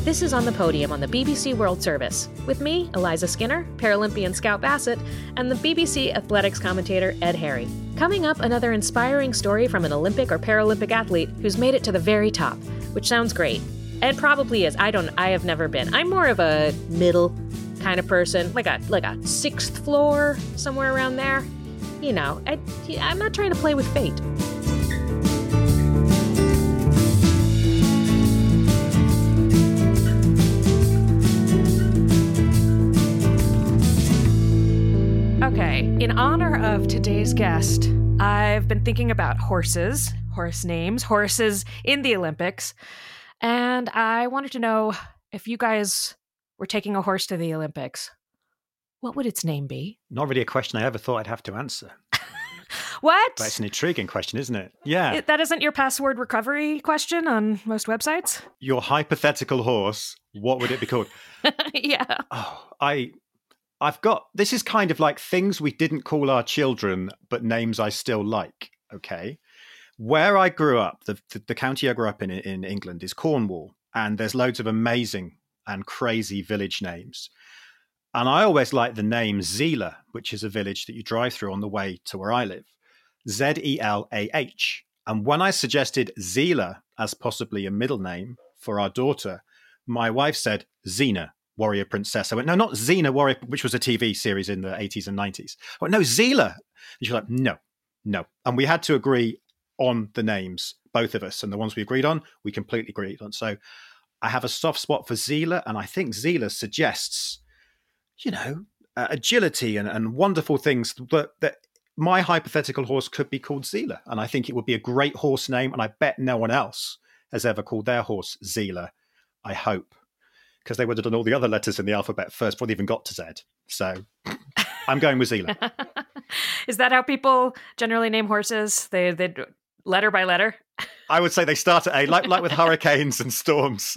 This is On the Podium on the BBC World Service, with me, Eliza Skinner, Paralympian Scout Bassett, and the BBC athletics commentator Ed Harry. Coming up, another inspiring story from an Olympic or Paralympic athlete who's made it to the very top, which sounds great. Ed probably is. I have never been. I'm more of a middle kind of person, like a sixth floor, somewhere around there. You know, I'm not trying to play with fate. Okay, in honor of today's guest, I've been thinking about horses, horse names, horses in the Olympics, and I wanted to know if you guys were taking a horse to the Olympics, what would its name be? Not really a question I ever thought I'd have to answer. What? But it's an intriguing question, isn't it? Yeah. That isn't your password recovery question on most websites? Your hypothetical horse, what would it be called? Yeah. Oh, I've got, this is kind of like things we didn't call our children, but names I still like, okay? Where I grew up, the county I grew up in England is Cornwall, and there's loads of amazing and crazy village names. And I always like the name Zeelah, which is a village that you drive through on the way to where I live. Zelah. And when I suggested Zeelah as possibly a middle name for our daughter, my wife said Xena, Warrior Princess. I went, no, not Xena, Warrior, which was a TV series in the 80s and 90s. I went, no, Zeelah. And she was like, no. And we had to agree on the names, both of us. And the ones we agreed on, we completely agreed on. So I have a soft spot for Zeelah. And I think Zeelah suggests, you know, agility and wonderful things that my hypothetical horse could be called Zeelah. And I think it would be a great horse name. And I bet no one else has ever called their horse Zeelah, I hope. Because they would have done all the other letters in the alphabet first before they even got to Z. So I'm going with Zeelah. Is that how people generally name horses? They letter by letter? I would say they start at A, like with hurricanes and storms.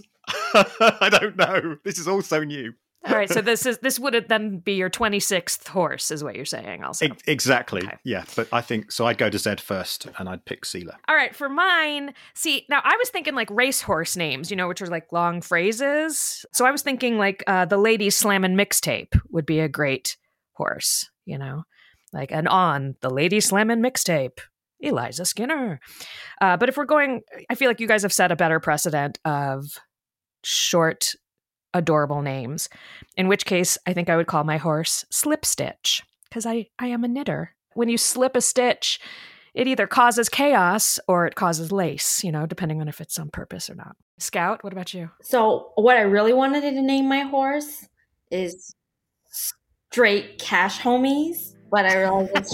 I don't know. This is all so new. All right, so this would then be your 26th horse, is what you're saying also. Exactly, okay. Yeah. But I think, so I'd go to Z first, and I'd pick Zeelah. All right, for mine, see, now I was thinking like racehorse names, you know, which are like long phrases. So I was thinking like the Ladies Slammin' Mixtape would be a great horse, you know, like an on the Ladies Slammin' Mixtape, Eliza Skinner. But if we're going, I feel like you guys have set a better precedent of short, adorable names, in which case I think I would call my horse Slip Stitch, because I am a knitter. When you slip a stitch, it either causes chaos or it causes lace, you know, depending on if it's on purpose or not. Scout, what about you? So what I really wanted to name my horse is Straight Cash Homies, but I realized it's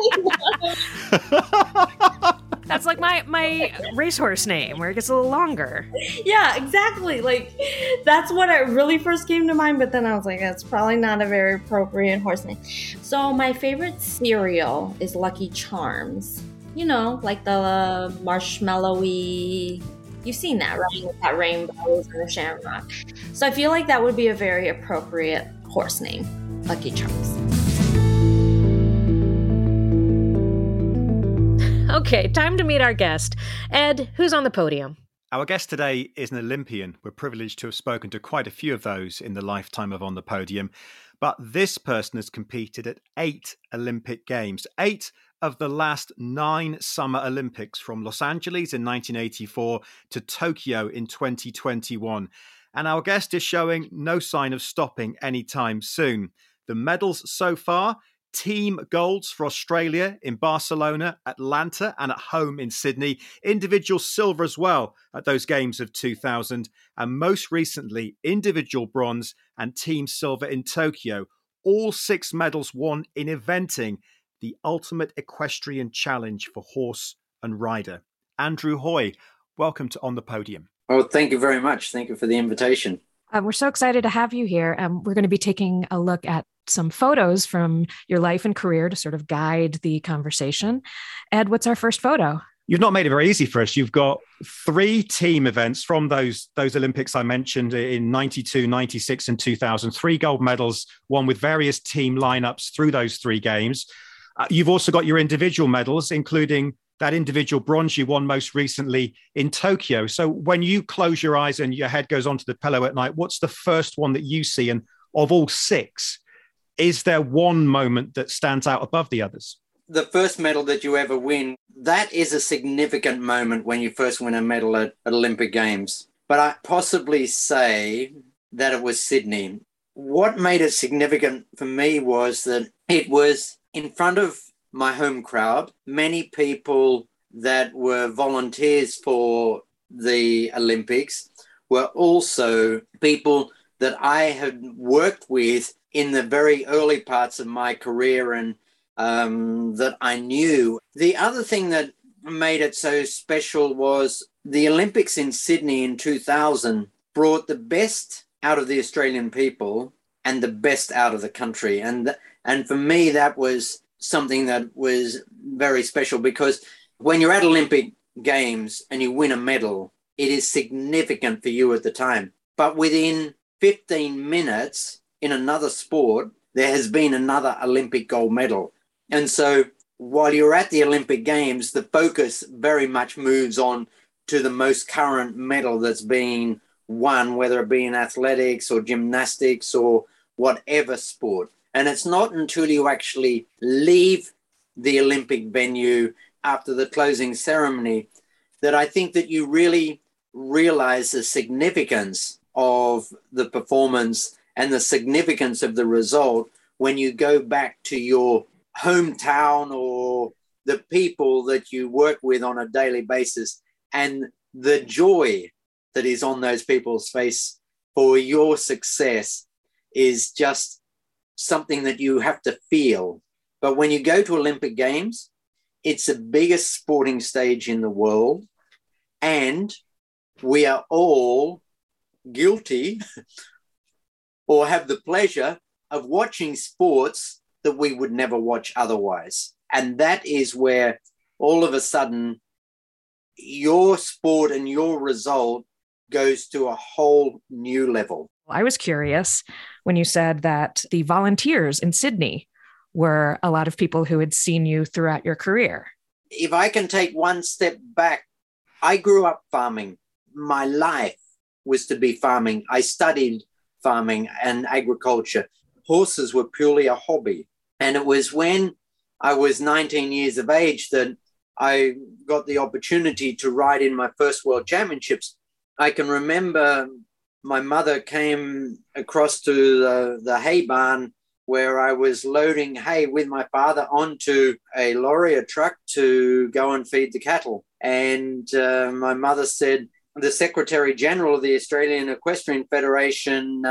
probably not. That's like my racehorse name, where it gets a little longer. Yeah, exactly. Like, that's what I really first came to mind, but then I was like, that's probably not a very appropriate horse name. So my favorite cereal is Lucky Charms. You know, like the marshmallowy, you've seen that, right? With that rainbows and the shamrock. So I feel like that would be a very appropriate horse name, Lucky Charms. Okay, time to meet our guest. Ed, who's on the podium? Our guest today is an Olympian. We're privileged to have spoken to quite a few of those in the lifetime of On the Podium. But this person has competed at 8 Olympic Games, 8 of the last 9 Summer Olympics, from Los Angeles in 1984 to Tokyo in 2021. And our guest is showing no sign of stopping anytime soon. The medals so far: team golds for Australia in Barcelona, Atlanta, and at home in Sydney. Individual silver as well at those games of 2000. And most recently, individual bronze and team silver in Tokyo. All 6 medals won in eventing the ultimate equestrian challenge for horse and rider. Andrew Hoy, welcome to On the Podium. Oh, thank you very much. Thank you for the invitation. We're so excited to have you here. We're going to be taking a look at some photos from your life and career to sort of guide the conversation. Ed, what's our first photo? You've not made it very easy for us. You've got 3 team events from those Olympics I mentioned in 92, 96 and 2000, 3 gold medals, one with various team lineups through those 3 games. You've also got your individual medals, including that individual bronze you won most recently in Tokyo. So when you close your eyes and your head goes onto the pillow at night, what's the first one that you see? And of all 6, is there one moment that stands out above the others? The first medal that you ever win, that is a significant moment when you first win a medal at Olympic Games. But I possibly say that it was Sydney. What made it significant for me was that it was in front of my home crowd, many people that were volunteers for the Olympics were also people that I had worked with in the very early parts of my career and that I knew. The other thing that made it so special was the Olympics in Sydney in 2000 brought the best out of the Australian people and the best out of the country. And for me, that was something that was very special, because when you're at Olympic Games and you win a medal, it is significant for you at the time. But within 15 minutes in another sport, there has been another Olympic gold medal. And so while you're at the Olympic Games, the focus very much moves on to the most current medal that's being won, whether it be in athletics or gymnastics or whatever sport. And it's not until you actually leave the Olympic venue after the closing ceremony that I think that you really realize the significance of the performance and the significance of the result when you go back to your hometown or the people that you work with on a daily basis, and the joy that is on those people's face for your success is just something that you have to feel. But when you go to Olympic Games, it's the biggest sporting stage in the world, and we are all guilty or have the pleasure of watching sports that we would never watch otherwise. And that is where all of a sudden your sport and your result goes to a whole new level. I was curious when you said that the volunteers in Sydney were a lot of people who had seen you throughout your career. If I can take one step back, I grew up farming. My life was to be farming. I studied farming and agriculture. Horses were purely a hobby. And it was when I was 19 years of age that I got the opportunity to ride in my first World Championships. I can remember my mother came across to the hay barn where I was loading hay with my father onto a lorry, a truck, to go and feed the cattle. And my mother said, the Secretary General of the Australian Equestrian Federation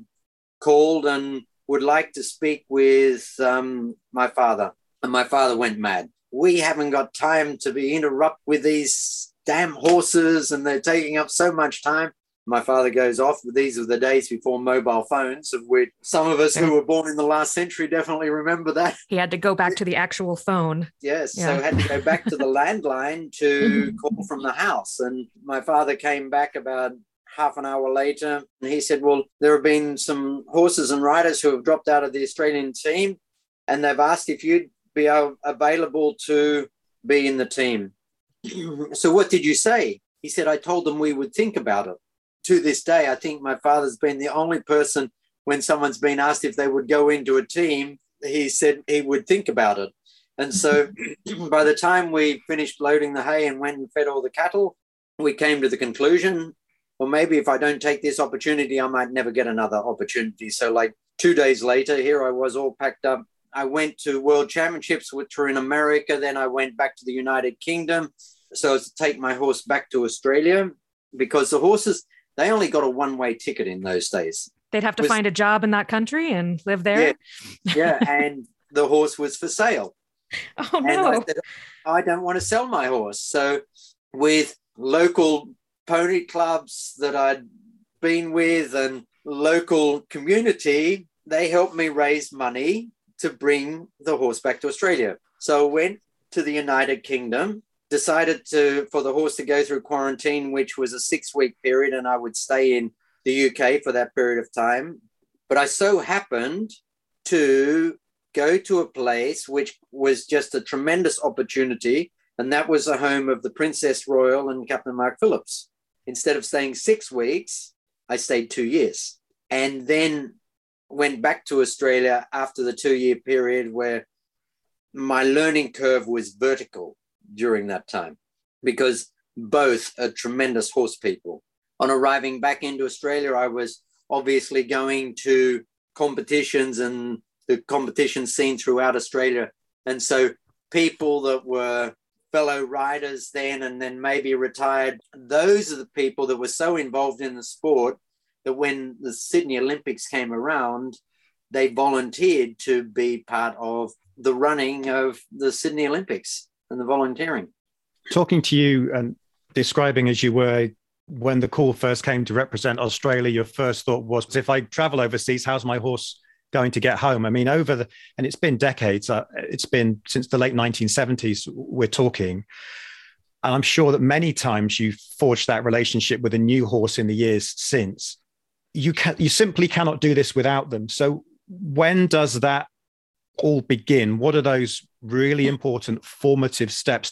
called and would like to speak with my father. And my father went mad. We haven't got time to be interrupted with these damn horses, and they're taking up so much time. My father goes off. These are the days before mobile phones, of which some of us who were born in the last century definitely remember that. He had to go back to the actual phone. Yes, yeah. So had to go back to the landline to call from the house. And my father came back about half an hour later, and he said, well, there have been some horses and riders who have dropped out of the Australian team, and they've asked if you'd be available to be in the team. So what did you say? He said, I told them we would think about it. To this day, I think my father's been the only person, when someone's been asked if they would go into a team, he said he would think about it. And so by the time we finished loading the hay and went and fed all the cattle, we came to the conclusion, well, maybe if I don't take this opportunity, I might never get another opportunity. So like 2 days later, here I was all packed up. I went to World Championships, which were in America. Then I went back to the United Kingdom so as to take my horse back to Australia, because the horses, they only got a one-way ticket in those days. They'd have to find a job in that country and live there? Yeah, and the horse was for sale. Oh, no. And I said, I don't want to sell my horse. So with local pony clubs that I'd been with and local community, they helped me raise money to bring the horse back to Australia. So I went to the United Kingdom, decided for the horse to go through quarantine, which was a 6-week period, and I would stay in the UK for that period of time. But I so happened to go to a place which was just a tremendous opportunity And that was the home of the Princess Royal and Captain Mark Phillips. Instead of staying 6 weeks, I stayed 2 years, and then went back to Australia after the 2-year period where my learning curve was vertical during that time, because both are tremendous horse people. On arriving back into Australia, I was obviously going to competitions and the competition scene throughout Australia. And so people that were fellow riders then and then maybe retired, those are the people that were so involved in the sport that when the Sydney Olympics came around, they volunteered to be part of the running of the Sydney Olympics and the volunteering. Talking to you and describing as you were when the call first came to represent Australia, your first thought was, if I travel overseas, how's my horse going to get home? I mean, and it's been decades, it's been since the late 1970s we're talking. And I'm sure that many times you've forged that relationship with a new horse in the years since. You simply cannot do this without them. So when does that all begin? What are those really important formative steps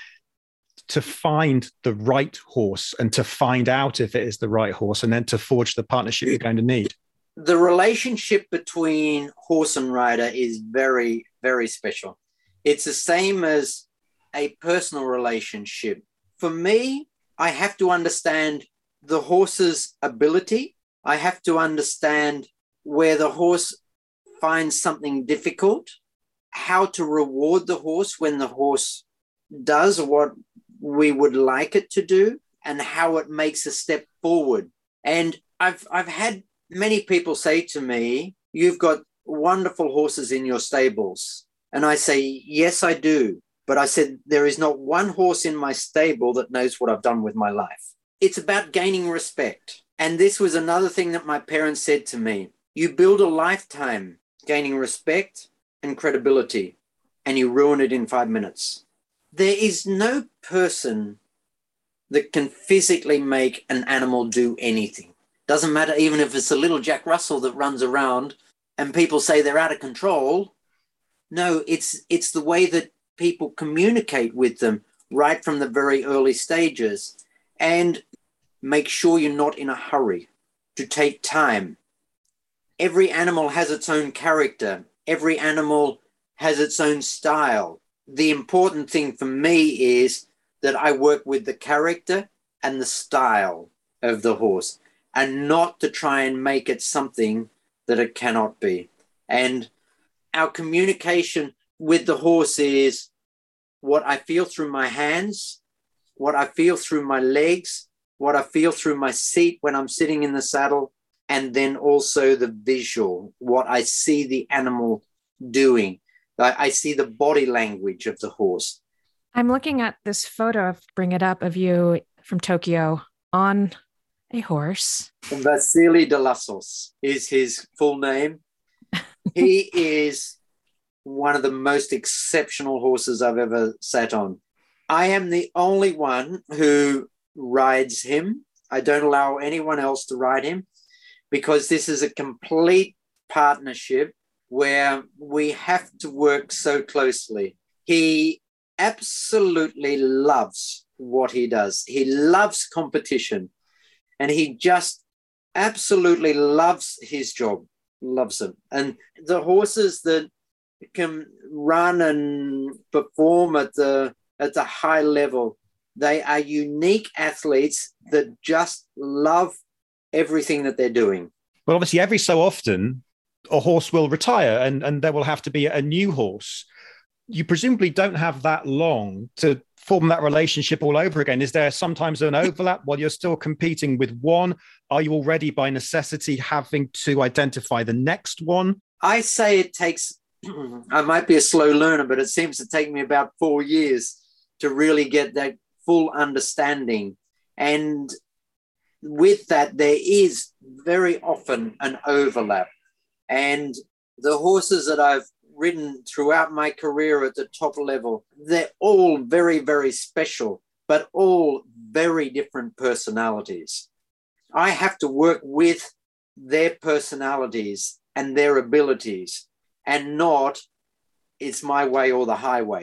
to find the right horse and to find out if it is the right horse and then to forge the partnership you're going to need? The relationship between horse and rider is very, very special. It's the same as a personal relationship. For me, I have to understand the horse's ability. I have to understand where the horse finds something difficult, how to reward the horse when the horse does what we would like it to do, and how it makes a step forward. And I've had many people say to me, "You've got wonderful horses in your stables." And I say, "Yes, I do." But I said, there is not one horse in my stable that knows what I've done with my life. It's about gaining respect. And this was another thing that my parents said to me. You build a lifetime gaining respect and credibility, and you ruin it in 5 minutes. There is no person that can physically make an animal do anything. Doesn't matter even if it's a little Jack Russell that runs around and people say they're out of control. No, it's the way that people communicate with them right from the very early stages, and make sure you're not in a hurry, to take time. Every animal has its own character. Every animal has its own style. The important thing for me is that I work with the character and the style of the horse, and not to try and make it something that it cannot be. And our communication with the horse is what I feel through my hands, what I feel through my legs, what I feel through my seat when I'm sitting in the saddle, and then also the visual, what I see the animal doing. I see the body language of the horse. I'm looking at this photo, bring it up, of you from Tokyo on a horse. Vasily Delassos is his full name. He is one of the most exceptional horses I've ever sat on. I am the only one who rides him. I don't allow anyone else to ride him, because this is a complete partnership where we have to work so closely. He absolutely loves what he does. He loves competition, and he just absolutely loves his job, loves it. And the horses that can run and perform at the high level, they are unique athletes that just love everything that they're doing. Well, obviously, every so often, a horse will retire and there will have to be a new horse. You presumably don't have that long to form that relationship all over again. Is there sometimes an overlap while you're still competing with one? Are you already by necessity having to identify the next one? I say it takes, I might be a slow learner, but it seems to take me about 4 years to really get that full understanding. And with that, there is very often an overlap. And the horses that I've ridden throughout my career at the top level, they're all very, very special, but all very different personalities. I have to work with their personalities and their abilities, and not it's my way or the highway.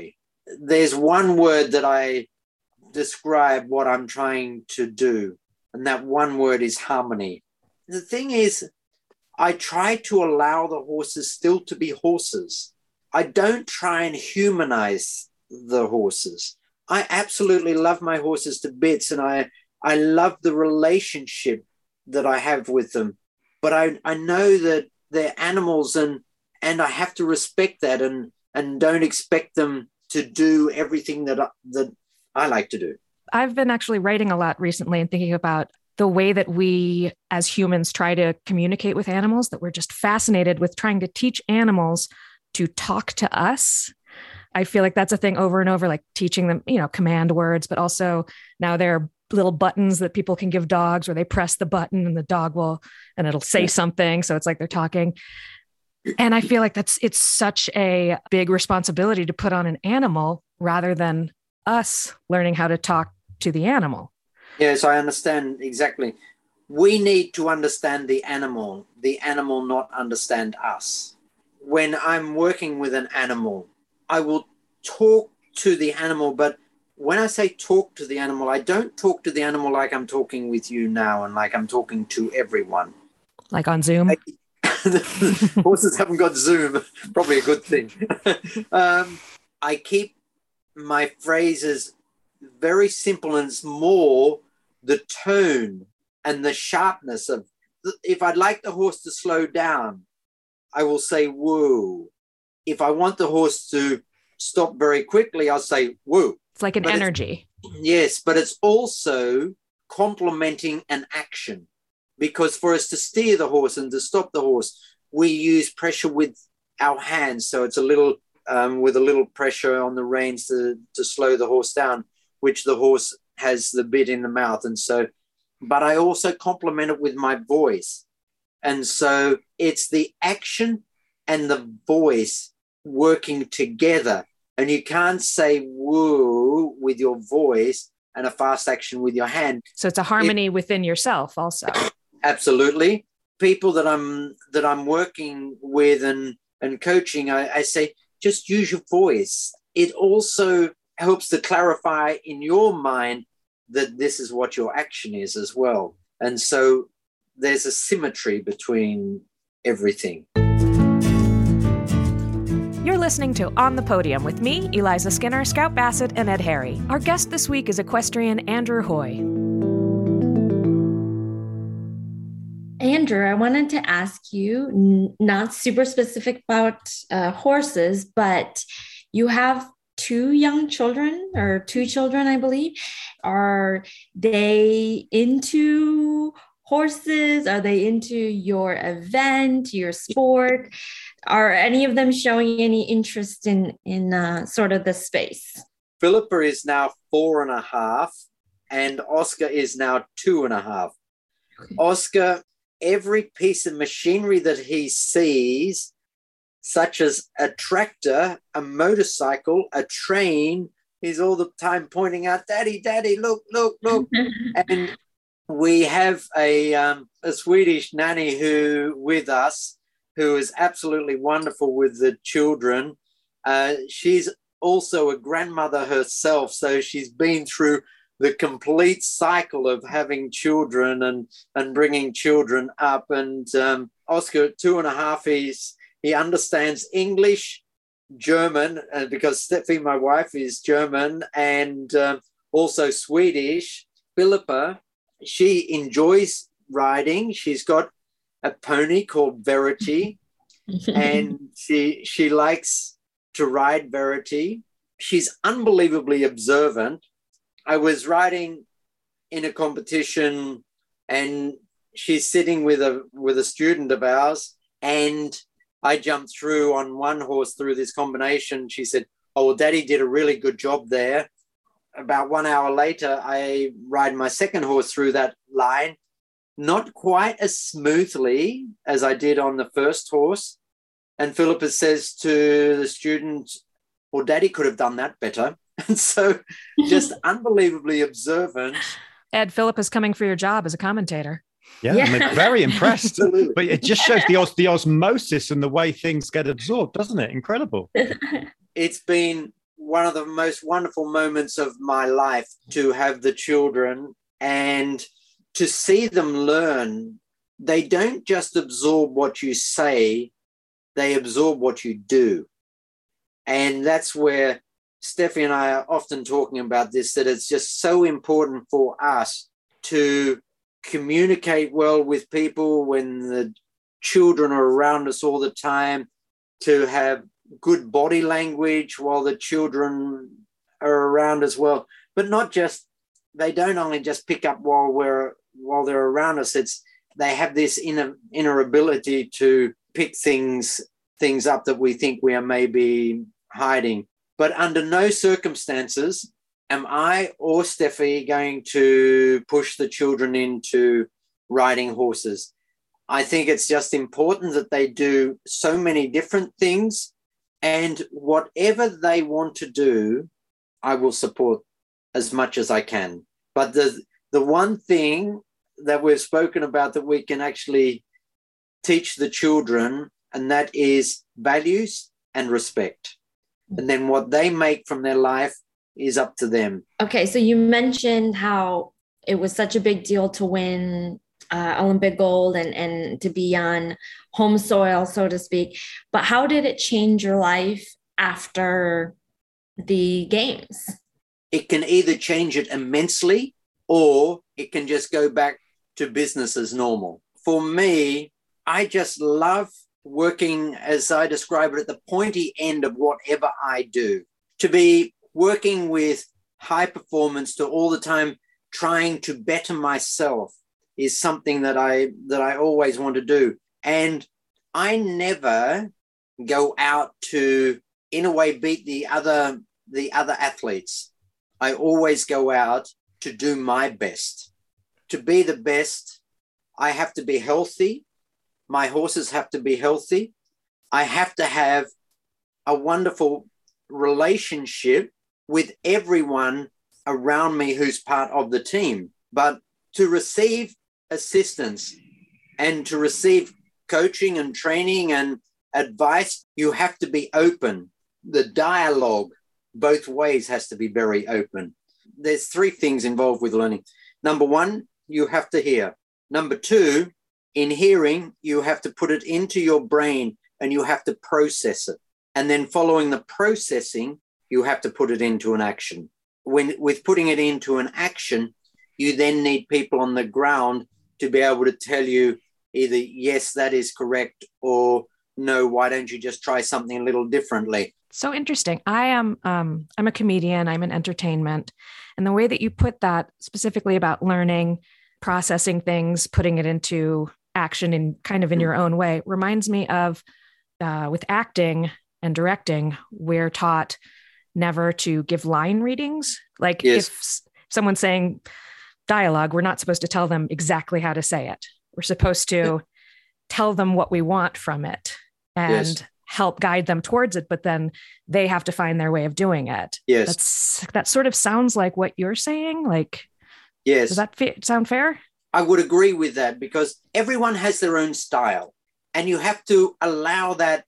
there's one word that I describe what I'm trying to do, and that one word is harmony. The thing is, I try to allow the horses still to be horses. I don't try and humanize the horses. I absolutely love my horses to bits, and I love the relationship that I have with them. But I know that they're animals, and I have to respect that and don't expect them to do everything that I like to do. I've been actually writing a lot recently and thinking about the way that we as humans try to communicate with animals, that we're just fascinated with trying to teach animals to talk to us. I feel like that's a thing over and over, like teaching them, command words, but also now there are little buttons that people can give dogs where they press the button and the dog and it'll say something. So it's like they're talking. And I feel like it's such a big responsibility to put on an animal rather than us learning how to talk to the animal. Yes, I understand exactly. We need to understand the animal not understand us. When I'm working with an animal, I will talk to the animal, but when I say talk to the animal, I don't talk to the animal like I'm talking with you now and like I'm talking to everyone. Like on Zoom? Horses haven't got Zoom. Probably a good thing. I keep my phrases very simple, and it's more the tone and the sharpness of, if I'd like the horse to slow down, I will say woo. If I want the horse to stop very quickly, I'll say woo. It's like an energy. Yes, but it's also complementing an action, because for us to steer the horse and to stop the horse, we use pressure with our hands. So it's a little with a little pressure on the reins to slow the horse down, which the horse has the bit in the mouth. And so, but I also complement it with my voice. And so it's the action and the voice working together. And you can't say woo with your voice and a fast action with your hand. So it's a harmony within yourself also. Absolutely. People that I'm working with and coaching, I say, just use your voice. It also helps to clarify in your mind that this is what your action is as well. And so there's a symmetry between everything. You're listening to On the Podium with me, Eliza Skinner, Scout Bassett, and Ed Harry. Our guest this week is equestrian Andrew Hoy. Andrew, I wanted to ask you, not super specific about horses, but you have two children, I believe. Are they into horses? Are they into your event, your sport? Are any of them showing any interest in sort of the space? Philippa is now 4.5, and Oscar is now 2.5. Okay. Oscar, every piece of machinery that he sees, such as a tractor, a motorcycle, a train, he's all the time pointing out, Daddy, Daddy, look, look, look. And we have a Swedish nanny with us who is absolutely wonderful with the children. She's also a grandmother herself, so she's been through the complete cycle of having children and bringing children up. And Oscar at 2.5, he understands English, German, because Steffi, my wife, is German, and also Swedish. Philippa, she enjoys riding. She's got a pony called Verity, and she likes to ride Verity. She's unbelievably observant. I was riding in a competition, and she's sitting with a student of ours, and I jumped through on one horse through this combination. She said, "Oh, well, Daddy did a really good job there." About 1 hour later, I ride my second horse through that line, not quite as smoothly as I did on the first horse. And Philippa says to the student, "Well, Daddy could have done that better." And so just unbelievably observant. Ed, Philippa's coming for your job as a commentator. Yeah. I'm very impressed. But it just shows the osmosis and the way things get absorbed, doesn't it? Incredible. It's been one of the most wonderful moments of my life to have the children and to see them learn. They don't just absorb what you say, they absorb what you do. And that's where Steffi and I are often talking about this, that it's just so important for us to communicate well with people when the children are around us all the time, to have good body language while the children are around as well. But not just, they don't only just pick up while they're around us. It's they have this inner ability to pick things up that we think we are maybe hiding. But under no circumstances am I or Steffi going to push the children into riding horses. I think it's just important that they do so many different things, and whatever they want to do, I will support as much as I can. But the one thing that we've spoken about that we can actually teach the children, and that is values and respect. And then what they make from their life is up to them. Okay, so you mentioned how it was such a big deal to win Olympic gold and to be on home soil, so to speak. But how did it change your life after the games? It can either change it immensely or it can just go back to business as normal. For me, I just love working, as I describe it, at the pointy end of whatever I do. To be working with high performance, to all the time trying to better myself, is something that I always want to do. And I never go out to, in a way, beat the other athletes. I always go out to do my best. To be the best, I have to be healthy. My horses have to be healthy. I have to have a wonderful relationship with everyone around me who's part of the team. But to receive assistance and to receive coaching and training and advice, you have to be open. The dialogue both ways has to be very open. There's three things involved with learning. Number one, you have to hear. Number two, in hearing, you have to put it into your brain and you have to process it. And then following the processing, you have to put it into an action. With putting it into an action, you then need people on the ground to be able to tell you either, yes, that is correct, or no, why don't you just try something a little differently? So interesting. I'm a comedian. I'm in entertainment. And the way that you put that specifically about learning, processing things, putting it into action in kind of in your own way reminds me of with acting and directing, we're taught never to give line readings. Like yes. If someone's saying dialogue, we're not supposed to tell them exactly how to say it. We're supposed to tell them what we want from it and help guide them towards it, but then they have to find their way of doing it. Yes. That sort of sounds like what you're saying. Like, yes. Does that sound fair? I would agree with that, because everyone has their own style and you have to allow that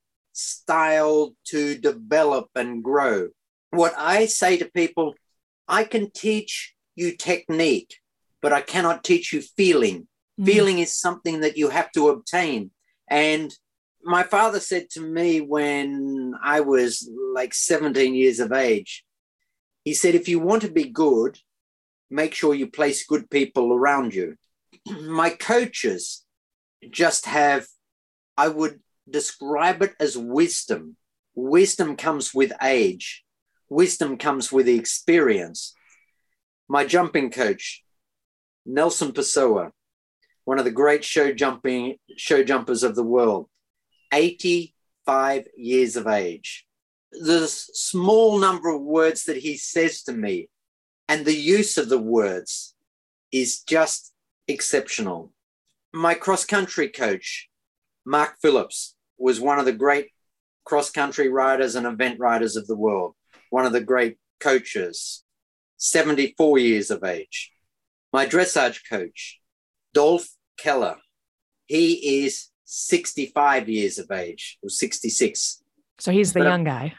style to develop and grow. What I say to people, I can teach you technique, but I cannot teach you feeling. Feeling is something that you have to obtain. And my father said to me when I was like 17 years of age, he said, if you want to be good, make sure you place good people around you. My coaches just have, I would describe it as wisdom. Wisdom comes with age. Wisdom comes with the experience. My jumping coach, Nelson Pessoa, one of the great show jumpers of the world, 85 years of age. The small number of words that he says to me and the use of the words is just exceptional. My cross-country coach, Mark Phillips, was one of the great cross-country riders and event riders of the world, one of the great coaches, 74 years of age. My dressage coach, Dolph Keller, he is 65 years of age, or 66. So he's the young guy.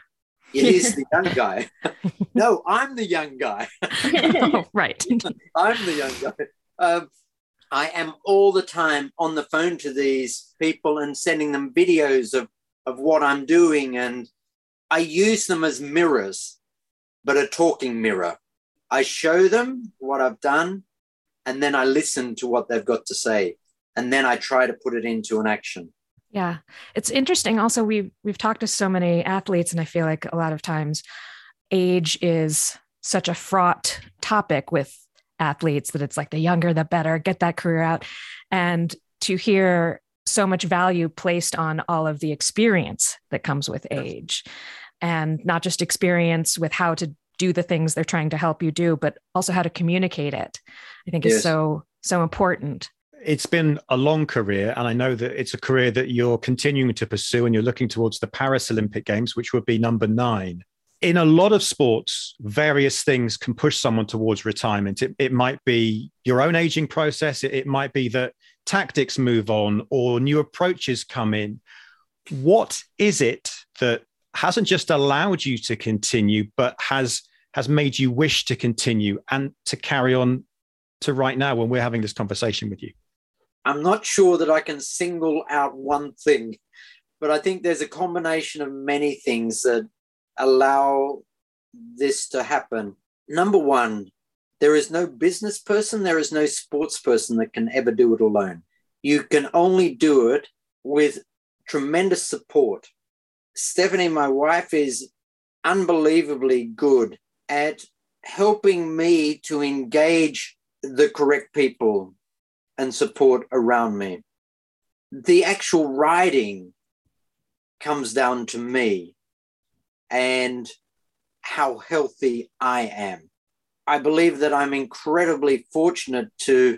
He's the young guy. No, I'm the young guy. Oh, right. I'm the young guy. I am all the time on the phone to these people and sending them videos of what I'm doing. And I use them as mirrors, but a talking mirror. I show them what I've done, and then I listen to what they've got to say. And then I try to put it into an action. Yeah. It's interesting. Also, we've talked to so many athletes, and I feel like a lot of times age is such a fraught topic with athletes that it's like the younger, the better, get that career out. And to hear so much value placed on all of the experience that comes with age, and not just experience with how to do the things they're trying to help you do, but also how to communicate it, I think is so important. It's been a long career, and I know that it's a career that you're continuing to pursue, and you're looking towards the Paris Olympic Games, which would be number 9. In a lot of sports, various things can push someone towards retirement. It might be your own aging process. It might be that tactics move on or new approaches come in. What is it that hasn't just allowed you to continue, but has made you wish to continue and to carry on to right now when we're having this conversation with you? I'm not sure that I can single out one thing, but I think there's a combination of many things that allow this to happen. Number one, there is no business person, there is no sports person that can ever do it alone. You can only do it with tremendous support. Stephanie, my wife, is unbelievably good at helping me to engage the correct people and support around me. The actual writing comes down to me and how healthy I am. I believe that I'm incredibly fortunate to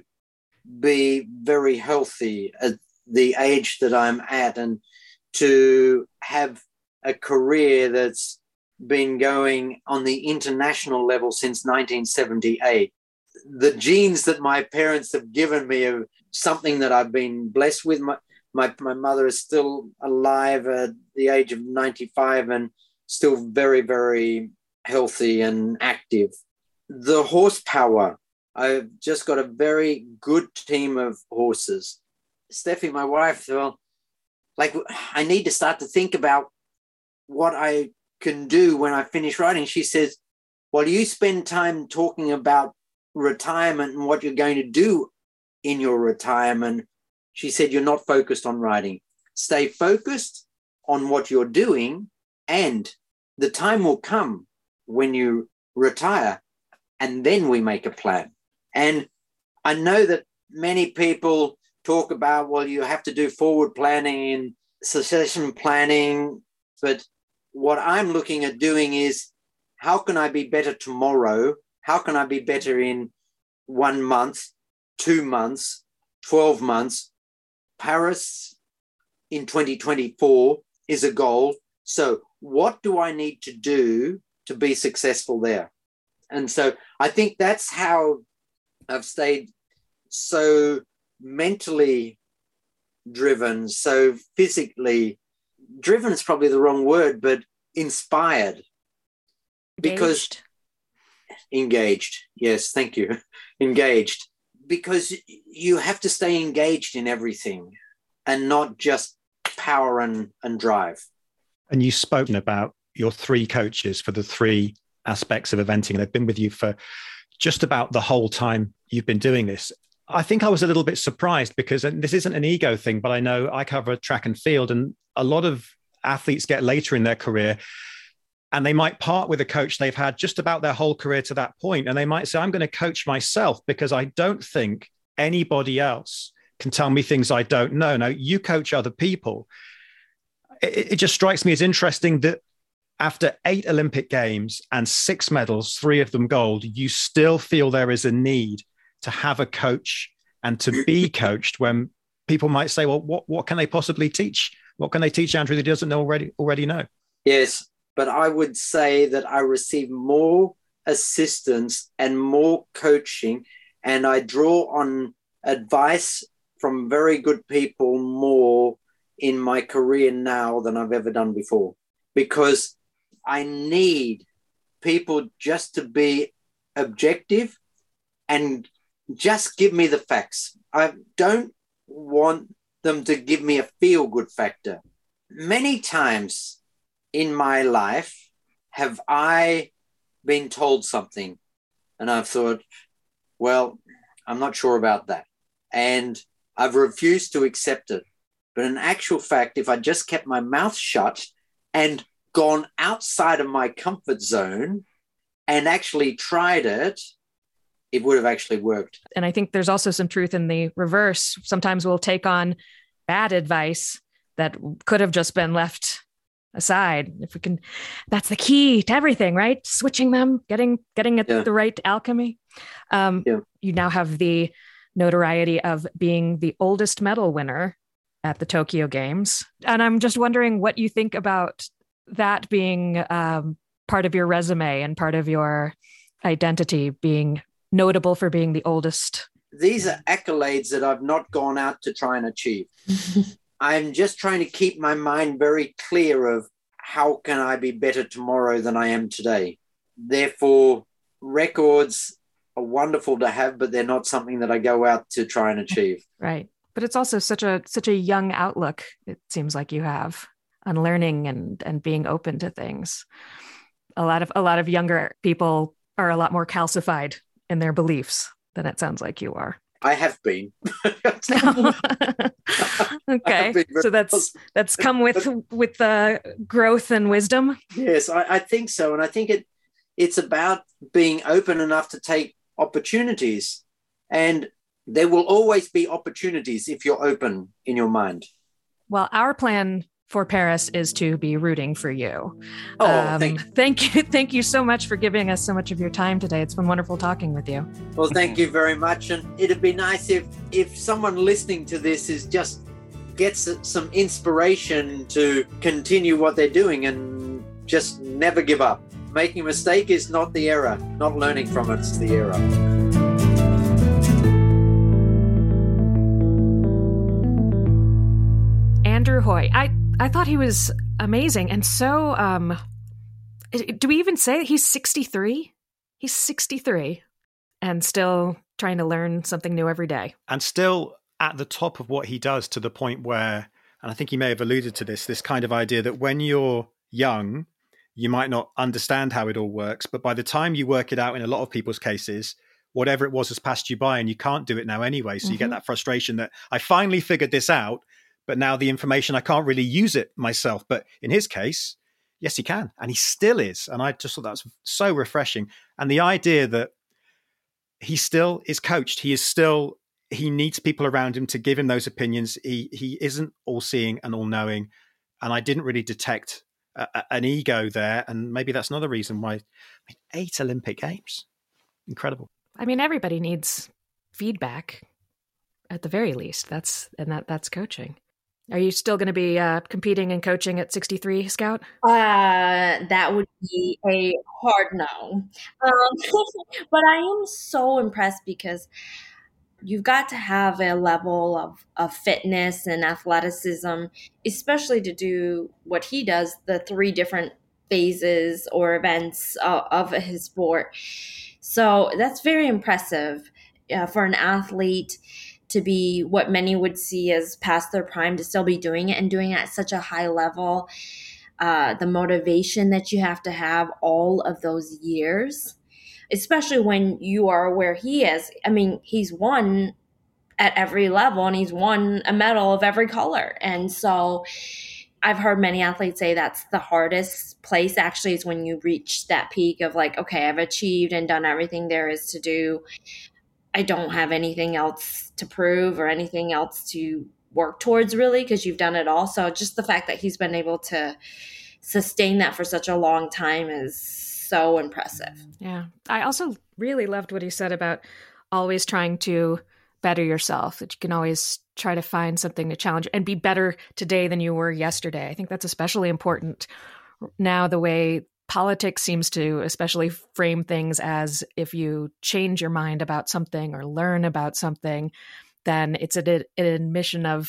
be very healthy at the age that I'm at, and to have a career that's been going on the international level since 1978. The genes that my parents have given me are something that I've been blessed with. My mother is still alive at the age of 95 and still very, very healthy and active. The horsepower, I've just got a very good team of horses. Steffi, my wife, well, like, I need to start to think about what I can do when I finish writing. She says, well, you spend time talking about retirement and what you're going to do in your retirement. She said, you're not focused on writing. Stay focused on what you're doing, and the time will come when you retire, and then we make a plan. And I know that many people talk about, well, you have to do forward planning and succession planning. But what I'm looking at doing is, how can I be better tomorrow? How can I be better in 1 month, 2 months, 12 months? Paris in 2024 is a goal. So what do I need to do to be successful there? And so I think that's how I've stayed so mentally driven, so physically driven is probably the wrong word, but inspired. Because engaged. Yes, thank you. Engaged. Because you have to stay engaged in everything and not just power and drive. And you've spoken about your 3 coaches for the 3 aspects of eventing. They've been with you for just about the whole time you've been doing this. I think I was a little bit surprised because, and this isn't an ego thing, but I know I cover track and field, and a lot of athletes get later in their career and they might part with a coach they've had just about their whole career to that point. And they might say, I'm going to coach myself because I don't think anybody else can tell me things I don't know. Now, you coach other people. It just strikes me as interesting that after 8 Olympic Games and 6 medals, 3 of them gold, you still feel there is a need to have a coach and to be coached, when people might say, well, what can they possibly teach? What can they teach Andrew that he doesn't know already know? Yes, but I would say that I receive more assistance and more coaching, and I draw on advice from very good people more in my career now than I've ever done before. Because I need people just to be objective and just give me the facts. I don't want them to give me a feel-good factor. Many times in my life have I been told something and I've thought, well, I'm not sure about that. And I've refused to accept it. But in actual fact, if I just kept my mouth shut and gone outside of my comfort zone and actually tried it, it would have actually worked. And I think there's also some truth in the reverse. Sometimes we'll take on bad advice that could have just been left aside. If we can, that's the key to everything, right? Switching them, getting at the right alchemy. You now have the notoriety of being the oldest medal winner at the Tokyo Games. And I'm just wondering what you think about that being part of your resume and part of your identity, being notable for being the oldest. These are accolades that I've not gone out to try and achieve. I'm just trying to keep my mind very clear of how can I be better tomorrow than I am today. Therefore, records are wonderful to have, but they're not something that I go out to try and achieve. Right. But it's also such a young outlook, it seems like you have, on learning and being open to things. A lot of younger people are a lot more calcified in their beliefs than it sounds like you are. I have been. Okay, so that's come with growth and wisdom. Yes, I think so, and I think it's about being open enough to take opportunities, and there will always be opportunities if you're open in your mind. Well, our plan for Paris is to be rooting for you. Oh, thank you so much for giving us so much of your time today. It's been wonderful talking with you. Well, thank you very much. And it'd be nice if someone listening to this gets some inspiration to continue what they're doing and just never give up. Making a mistake is not the error. Not learning from it's the error. Andrew Hoy. I thought he was amazing. And so, do we even say he's 63? He's 63 and still trying to learn something new every day. And still at the top of what he does, to the point where, and I think he may have alluded to this kind of idea that when you're young, you might not understand how it all works. But by the time you work it out, in a lot of people's cases, whatever it was has passed you by and you can't do it now anyway. So you get that frustration that I finally figured this out. But now the information, I can't really use it myself. But in his case, yes, he can. And he still is. And I just thought that's so refreshing. And the idea that he still is coached. He needs people around him to give him those opinions. He isn't all-seeing and all-knowing. And I didn't really detect an ego there. And maybe that's another reason why 8 Olympic Games. Incredible. I mean, everybody needs feedback at the very least. That's coaching. Are you still going to be competing and coaching at 63, Scout? That would be a hard no. But I am so impressed because you've got to have a level of fitness and athleticism, especially to do what he does, the 3 different phases or events of his sport. So that's very impressive for an athlete to be what many would see as past their prime, to still be doing it and doing it at such a high level. The motivation that you have to have all of those years, especially when you are where he is. I mean, he's won at every level and he's won a medal of every color. And so I've heard many athletes say that's the hardest place actually, is when you reach that peak of like, okay, I've achieved and done everything there is to do. I don't have anything else to prove or anything else to work towards really, because you've done it all. So just the fact that he's been able to sustain that for such a long time is so impressive. Yeah. I also really loved what he said about always trying to better yourself, that you can always try to find something to challenge and be better today than you were yesterday. I think that's especially important now, the way politics seems to especially frame things as if you change your mind about something or learn about something, then it's an admission of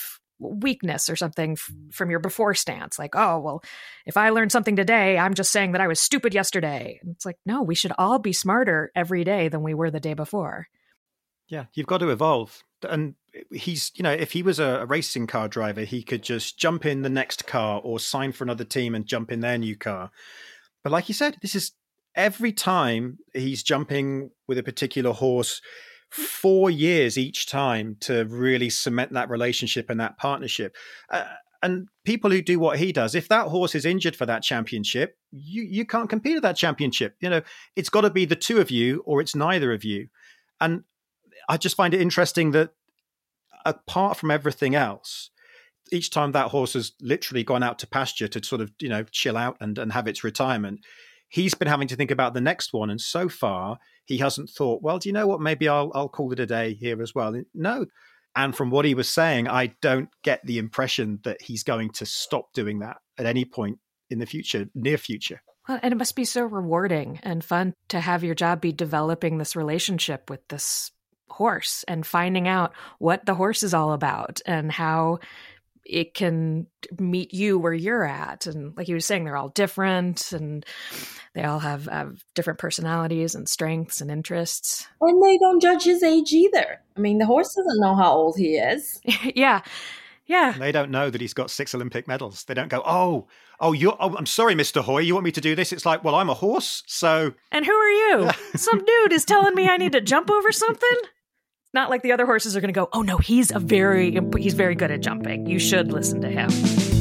weakness or something from your before stance. Like, oh, well, if I learned something today, I'm just saying that I was stupid yesterday. And it's like, no, we should all be smarter every day than we were the day before. Yeah, you've got to evolve. And he's, if he was a racing car driver, he could just jump in the next car or sign for another team and jump in their new car. But like you said, this is every time he's jumping with a particular horse, 4 years each time to really cement that relationship and that partnership. And people who do what he does, if that horse is injured for that championship, you can't compete at that championship. It's got to be the two of you or it's neither of you. And I just find it interesting that apart from everything else, each time that horse has literally gone out to pasture to sort of, chill out and have its retirement, he's been having to think about the next one. And so far, he hasn't thought, well, do you know what? Maybe I'll call it a day here as well. No. And from what he was saying, I don't get the impression that he's going to stop doing that at any point in the future, near future. Well, and it must be so rewarding and fun to have your job be developing this relationship with this horse and finding out what the horse is all about and how it can meet you where you're at. And like you were saying, they're all different and they all have different personalities and strengths and interests. And they don't judge his age either. I mean, the horse doesn't know how old he is. Yeah. They don't know that he's got 6 Olympic medals. They don't go, I'm sorry, Mr. Hoy, you want me to do this? It's like, well, I'm a horse, so. And who are you? Some dude is telling me I need to jump over something? Not like the other horses are going to go, oh no, he's very good at jumping. You should listen to him.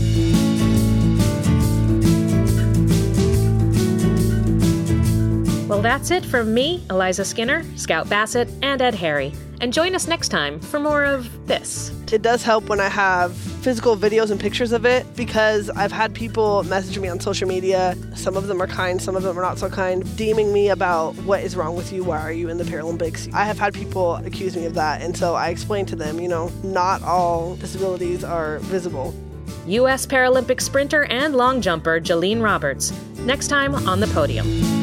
Well, that's it from me, Eliza Skinner, Scout Bassett, and Ed Harry. And join us next time for more of this. It does help when I have physical videos and pictures of it because I've had people message me on social media. Some of them are kind, some of them are not so kind, deeming me about what is wrong with you, why are you in the Paralympics? I have had people accuse me of that, and so I explain to them, not all disabilities are visible. U.S. Paralympic sprinter and long jumper Jalene Roberts, next time on the podium.